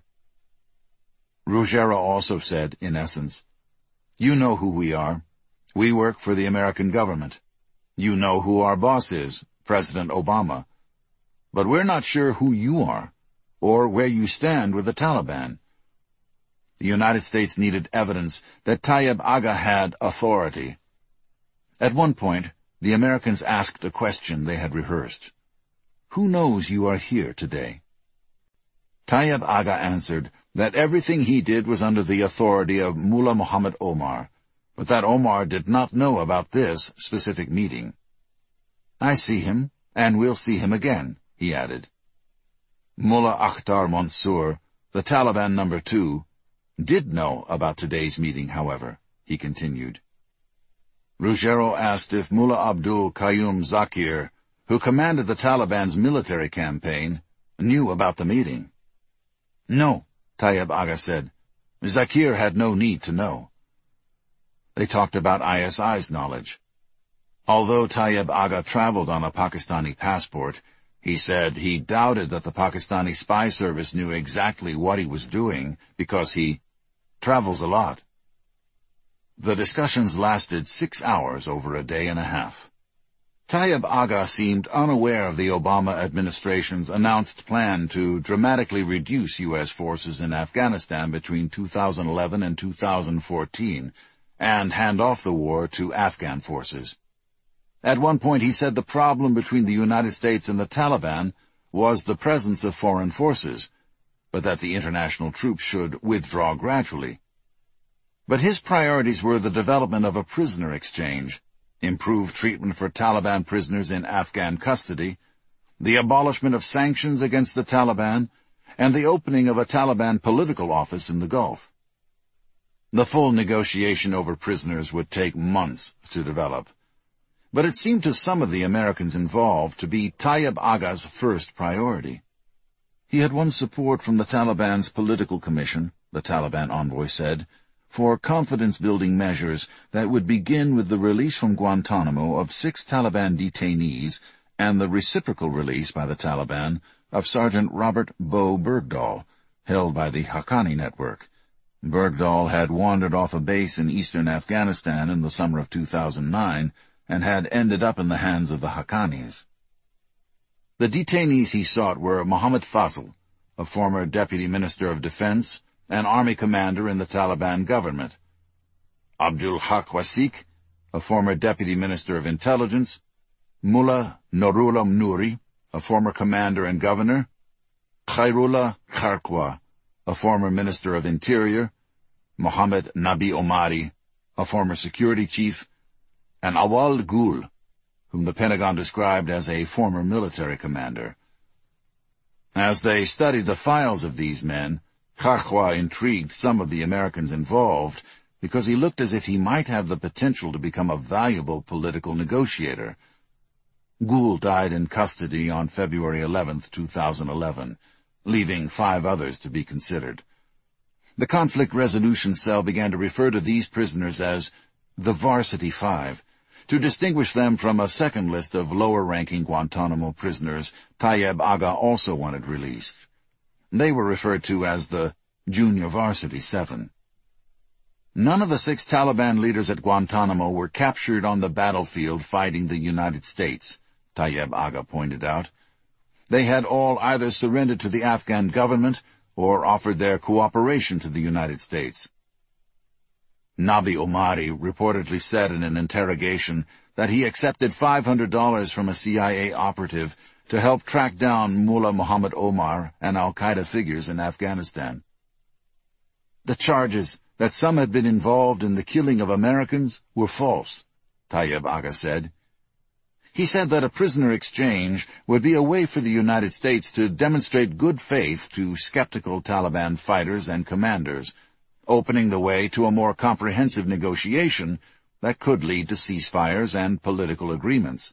Ruggiero also said, in essence, "You know who we are. We work for the American government. You know who our boss is, President Obama. But we're not sure who you are, or where you stand with the Taliban." The United States needed evidence that Tayyab Aga had authority. At one point, the Americans asked a question they had rehearsed. "Who knows you are here today?" Tayyab Aga answered that everything he did was under the authority of Mullah Muhammad Omar, but that Omar did not know about this specific meeting. "I see him, and we'll see him again," he added. Mullah Akhtar Mansour, the Taliban number 2, did know about today's meeting, however, he continued. Ruggiero asked if Mullah Abdul Qayyum Zakir, who commanded the Taliban's military campaign, knew about the meeting. "No," Tayyab Aga said. "Zakir had no need to know." They talked about ISI's knowledge. Although Tayyab Aga traveled on a Pakistani passport, he said he doubted that the Pakistani spy service knew exactly what he was doing because he travels a lot. The discussions lasted 6 hours over a day and a half. Tayyab Aga seemed unaware of the Obama administration's announced plan to dramatically reduce U.S. forces in Afghanistan between 2011 and 2014 and hand off the war to Afghan forces. At one point he said the problem between the United States and the Taliban was the presence of foreign forces, but that the international troops should withdraw gradually. But his priorities were the development of a prisoner exchange, improved treatment for Taliban prisoners in Afghan custody, the abolishment of sanctions against the Taliban, and the opening of a Taliban political office in the Gulf. The full negotiation over prisoners would take months to develop, but it seemed to some of the Americans involved to be Tayyab Aga's first priority. He had won support from the Taliban's political commission, the Taliban envoy said, for confidence-building measures that would begin with the release from Guantanamo of 6 Taliban detainees and the reciprocal release by the Taliban of Sergeant Robert Bo Bergdahl, held by the Haqqani Network. Bergdahl had wandered off a base in eastern Afghanistan in the summer of 2009 and had ended up in the hands of the Haqqanis. The detainees he sought were Mohammad Fazl, a former Deputy Minister of Defense and Army Commander in the Taliban government; Abdul Haq Wasik, a former Deputy Minister of Intelligence; Mullah Nurullah Nouri, a former Commander and Governor; Khairullah Kharkwa, a former Minister of Interior; Mohammed Nabi Omari, a former Security Chief; and Awal Gul, whom the Pentagon described as a former military commander. As they studied the files of these men, Kharkwa intrigued some of the Americans involved because he looked as if he might have the potential to become a valuable political negotiator. Gul died in custody on February 11, 2011, leaving 5 others to be considered. The conflict resolution cell began to refer to these prisoners as the Varsity Five, to distinguish them from a second list of lower-ranking Guantanamo prisoners Tayyab Agha also wanted released. They were referred to as the Junior Varsity Seven. None of the 6 Taliban leaders at Guantanamo were captured on the battlefield fighting the United States, Tayyab Agha pointed out. They had all either surrendered to the Afghan government or offered their cooperation to the United States. Nabi Omari reportedly said in an interrogation that he accepted $500 from a CIA operative to help track down Mullah Muhammad Omar and al-Qaeda figures in Afghanistan. The charges that some had been involved in the killing of Americans were false, Tayyab Agha said. He said that a prisoner exchange would be a way for the United States to demonstrate good faith to skeptical Taliban fighters and commanders, opening the way to a more comprehensive negotiation that could lead to ceasefires and political agreements.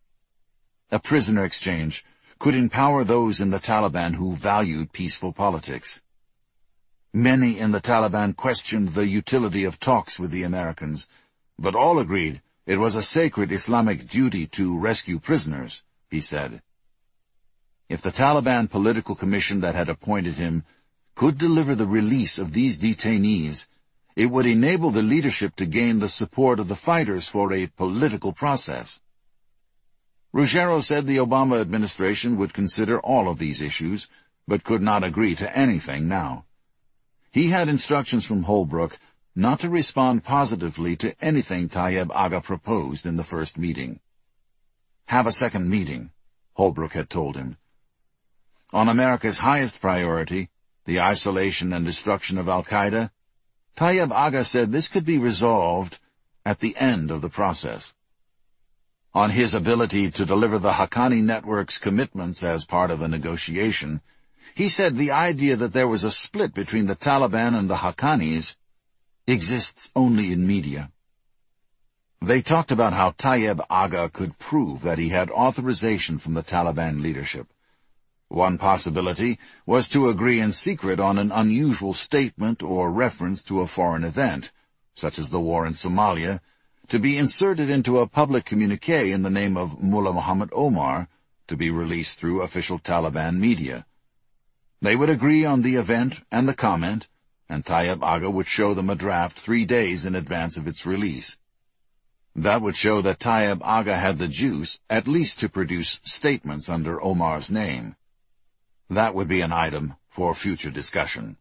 A prisoner exchange could empower those in the Taliban who valued peaceful politics. Many in the Taliban questioned the utility of talks with the Americans, but all agreed it was a sacred Islamic duty to rescue prisoners, he said. If the Taliban political commission that had appointed him could deliver the release of these detainees, it would enable the leadership to gain the support of the fighters for a political process. Ruggiero said the Obama administration would consider all of these issues, but could not agree to anything now. He had instructions from Holbrooke not to respond positively to anything Tayyab Agha proposed in the first meeting. Have a second meeting, Holbrooke had told him. On America's highest priority, the isolation and destruction of al-Qaeda, Tayyab Agha said this could be resolved at the end of the process. On his ability to deliver the Haqqani Network's commitments as part of a negotiation, he said the idea that there was a split between the Taliban and the Haqqanis exists only in media. They talked about how Tayyab Agha could prove that he had authorization from the Taliban leadership. One possibility was to agree in secret on an unusual statement or reference to a foreign event, such as the war in Somalia, to be inserted into a public communique in the name of Mullah Muhammad Omar, to be released through official Taliban media. They would agree on the event and the comment, and Tayyab Agha would show them a draft 3 days in advance of its release. That would show that Tayyab Agha had the juice at least to produce statements under Omar's name. That would be an item for future discussion.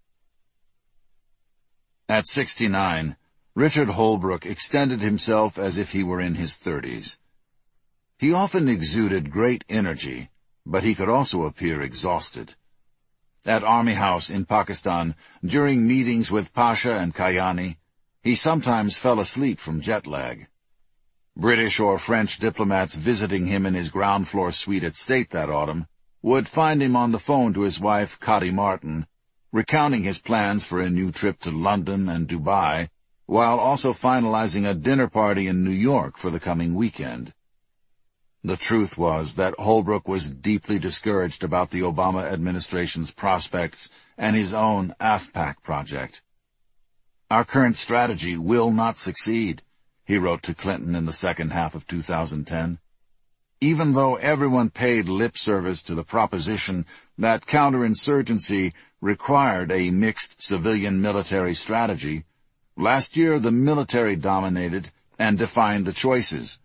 At 69, Richard Holbrooke extended himself as if he were in his 30s. He often exuded great energy, but he could also appear exhausted. At Army House in Pakistan, during meetings with Pasha and Kayani, he sometimes fell asleep from jet lag. British or French diplomats visiting him in his ground-floor suite at State that autumn would find him on the phone to his wife, Cotty Martin, recounting his plans for a new trip to London and Dubai, while also finalizing a dinner party in New York for the coming weekend. The truth was that Holbrooke was deeply discouraged about the Obama administration's prospects and his own AFPAC project. Our current strategy will not succeed, he wrote to Clinton in the second half of 2010. Even though everyone paid lip service to the proposition that counterinsurgency required a mixed civilian-military strategy, last year the military dominated and defined the choices.